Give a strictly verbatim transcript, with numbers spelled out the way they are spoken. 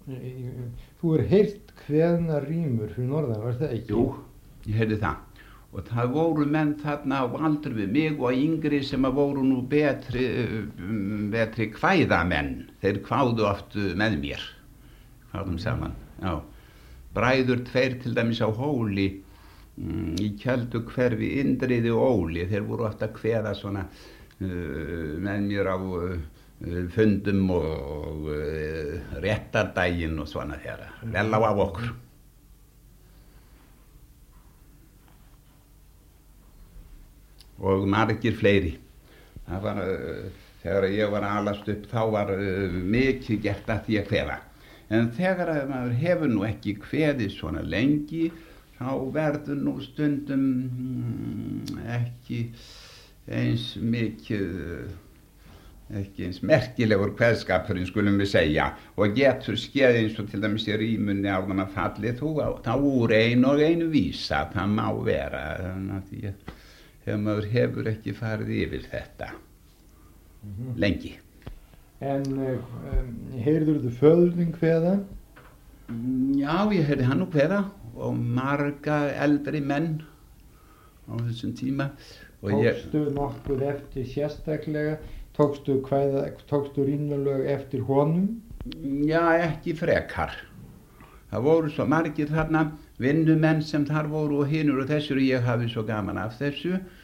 Þú er heyrt kveðna rímur fyrir norðan, var það ekki? Jú, ég heyrði það. Og það voru menn þarna á aldri við mig og yngri sem að voru nú betri, betri kvæðamenn. Þeir kváðu oft með mér, kváðum saman. Já. Bræður tveir til dæmis á Hóli, mm, í Kjöldu hverfi Indriði og Óli. Þeir voru oft að kveða svona uh, með mér á uh, fundum og uh, réttardaginn og svona þeirra. Vel á af okkur. Og margir fleiri. Það var, uh, þegar ég var að alast upp, þá var uh, mikið gert að því að kveða. En þegar að maður hefur nú ekki kveðið svona lengi, þá verður nú stundum mm, ekki eins mikið, ekki eins merkilegur kveðskapurinn, skulum við segja, og getur skeið eins og til dæmis í rímunni á þannig að falli þú á, þá úr ein og ein vísa, það má vera, þannig að ég þegar maður hefur ekki farið yfir þetta mm-hmm. lengi. En um, heyrður þú föðurinn kveða? Já, ég heyrði hann nú kveða og marga eldri menn á þessum tíma. Og tókstu ég... nokkuð eftir sérstaklega? Tókstu, kveða, tókstu rínulög eftir honum? Já, ekki frekar. Það voru svo margir þarna vinnumenn sem þar voru og hinur og þessur og ég hafi svo gaman af þessu